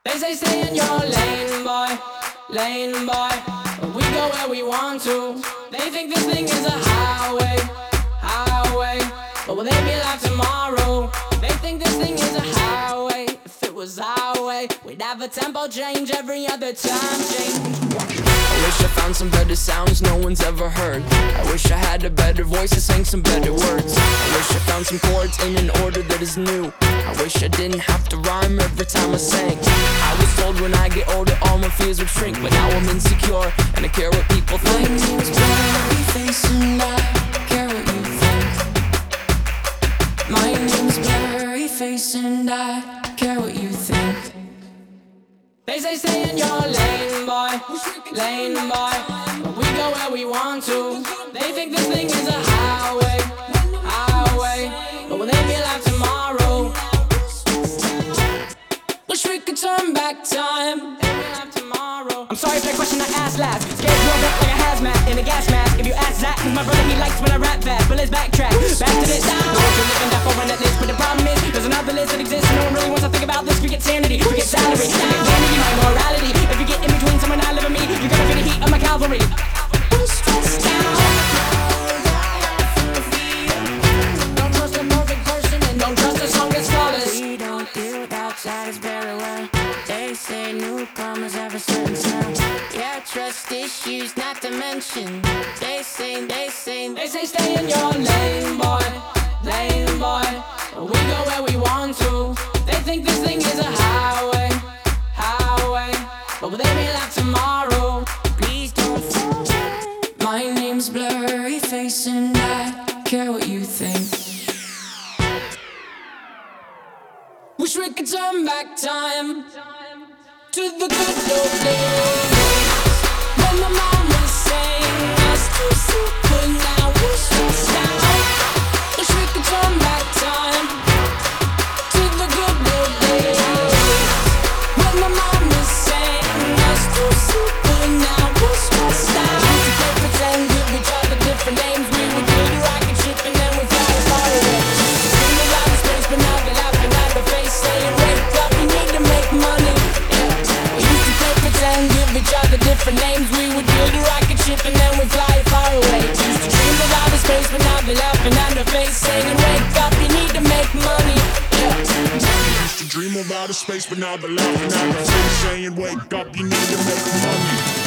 They say stay in your lane, boy, lane, boy. We go where we want to. They think this thing is a highway, highway. But will they be like tomorrow? They think this thing is a highway. If it was our way, we'd have a tempo change every other time change. I wish I found some better sounds no one's ever heard. I wish I had a better voice and sang some better words. I wish I found some chords in an order that is new. I wish I didn't have to rhyme every time I sang. I was told when I get older all my fears would shrink, but now I'm insecure and I care what people think. My name's Blurryface and I care what you think. My name's Blurryface and I care what you think. They say stay in your lane, boy, lane, boy. But we go where we want to. They think this thing is a highway, highway. But will they be like tomorrow? Wish we could turn back time. They be like tomorrow. I'm sorry for that question I asked last. Scared rolled up like a hazmat in a gas mask. If you ask Zach, cause my brother he likes when I rap fast. But let's backtrack, back to this. No one can live and die for one that list. But the problem is, there's another list that exists. And no one really wants to think about this. Forget sanity, forget salary, forget vanity, my morality. If you get in between someone I live and me, you're gonna feel the heat of my cavalry. Don't trust a perfect person and don't trust a song that's flawless. We don't deal with outsiders very well. They say newcomers have a certain sound. Yeah, trust issues not to mention. They say stay in your lane, boy, lane, boy. We go where we want to. They think this thing is a highway, highway. But will they be like tomorrow? Please don't forget. My name's Blurryface and I care what you think. Wish we could turn back time to the good old days when the mama sang us to sleep, but now we're stressed out. Wish we could turn back time to the good old days when the mama sang us to sleep, but now we're stressed out. We used to play pretend, give each other different names. We would build a rocket ship and then we'd fly far away. Dream about the space, but now they're laughing at the face, saying wake up, you need to make money. We used to play pretend, give each other different names. We would build a rocket ship and then we'd fly far away. Used to dream about the space, but now they're laughing at the face, saying wake up, you need to make money. Used to dream about a space, but now they're laughing at us, saying wake up, you need to make money.